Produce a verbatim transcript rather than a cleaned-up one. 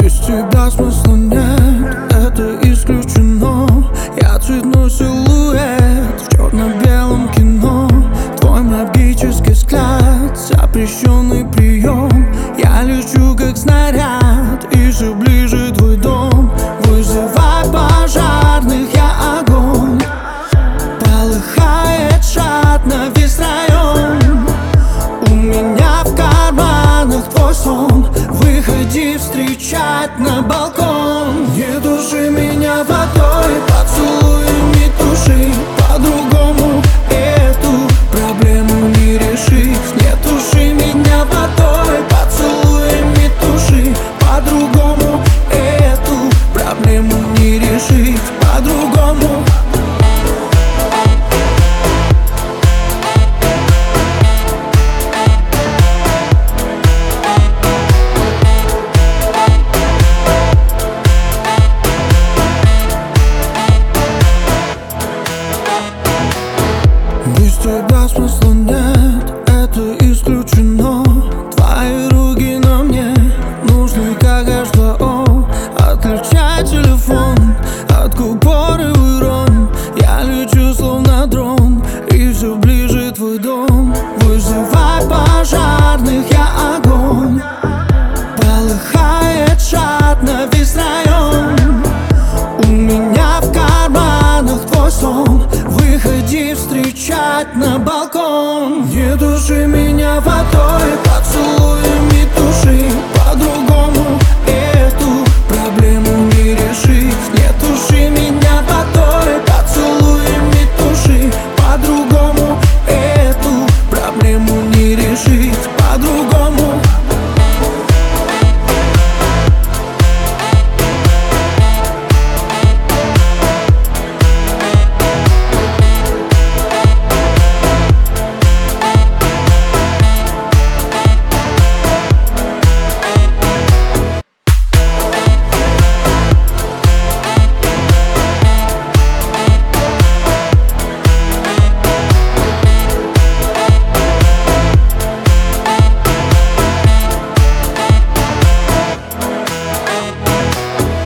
Без тебя смысла нет, это исключено. Я цветной силуэт в черно-белом кино. Твой магический взгляд, запрещенный прием. Я лечу как снаряд, и все ближе твой дом. Вызывай пожарных, я огонь. Полыхает жадно весь район. У меня в карманах твой сон. Выходи встречать на балкон. Не души меня водой, поцелуями души. По-другому эту проблему не решить. Не души меня водой, поцелуями души. По-другому эту проблему не решить. По-другому. Без тебя смысла нет, это исключено. Твои руки на мне нужны как эйч два о. Отключай телефон от купоры урон. Я лечу словно дрон, и все ближе твой дом. Вызывай пожарных, я огонь. Полыхает жадно весь район. У меня в карманах твой сон. Выходи встречать на балкон. Не души меня водой,